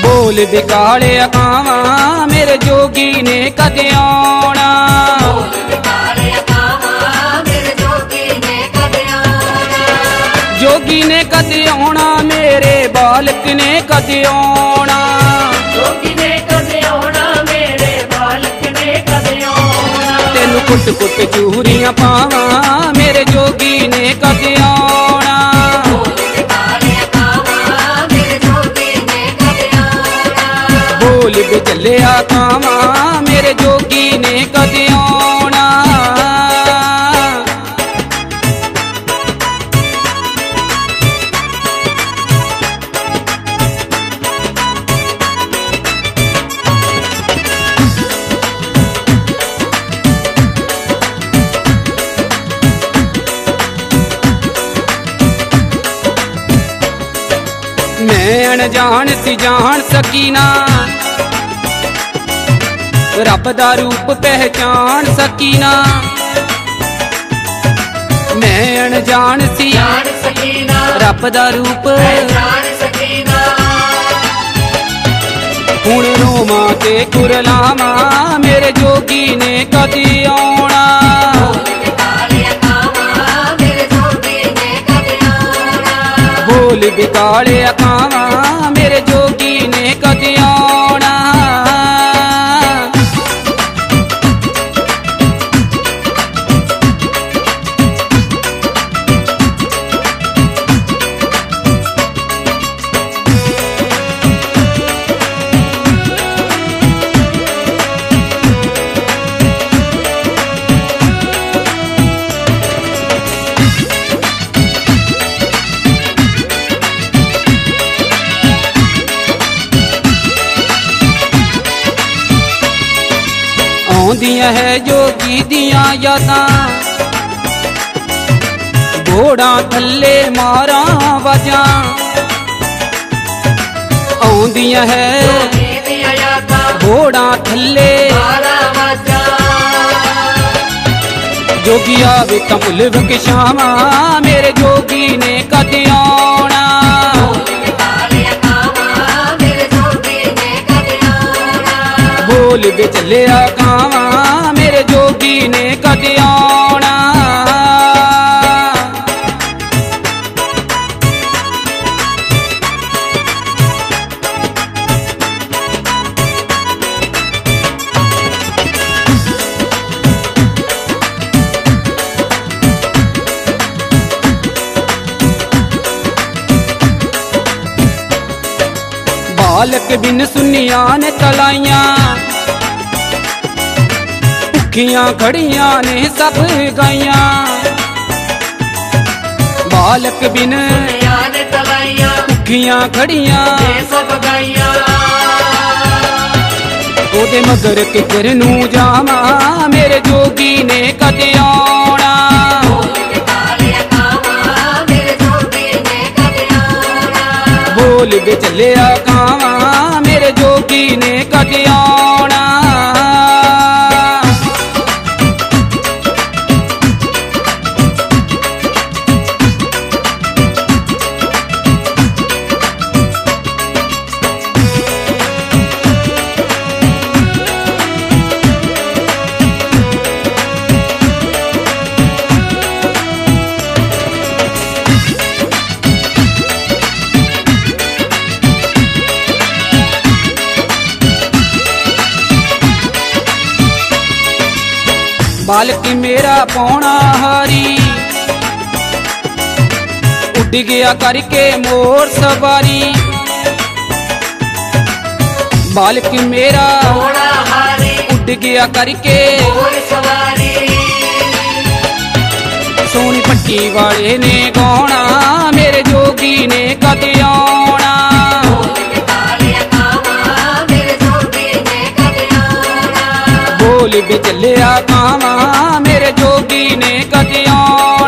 बोल बिकाले आवा मेरे जोगी ने कदे आना। जोगी ने कदे आना मेरे बालक ने कदे आना। जोगी ने कदे आना मेरे बालक ने कदे आना। तेनू कुट कुट चूरियां पावा मेरे जोगी ने कदे आना। बोल बिचलिया कावा मेरे जोगी ने कदे आना। मैं अनजान सी जान सकी ना, रब दा रूप पहचान सकी ना। मैं अनजान सी जान सकीना रब दा रूप पहचान सकीना। हुण रोमा ते कुरलावा मेरे जोगी ने कदे आना। बोल बिकाले आवा मेरे जोगी ने कदे आना। आउंदियां है जोगी दियां यादां, घोड़ा थल्ले मारा वजां। आउंदियां है घोड़ा थल्ले जोगी आवे कमल विकशावा मेरे जोगी ने कदे आना। बोल बिचलिया कावा मेरे जोगी ने कदे आना। बालक बिन सुनिया ने तलाइया, भुखियां खड़ियां ने सब गाइया। बालक बिन भुखियां खड़ियां सब गाइया। ओदे मगर किकर नू जावा मेरे जोगी ने कदे आना। बोल बिचलिया कावा मेरे जोगी ने कदे आना। बालक मेरा पौना हारी, उड़ गया करके मोर सवारी। बालक मेरा उड़ गया करके मोर सवारी। सोनी पट्टी वाले ने गाना मेरे जोगी ने कदे आना। बोल बिचलिया कावा मेरे जोगी ने कदे आना।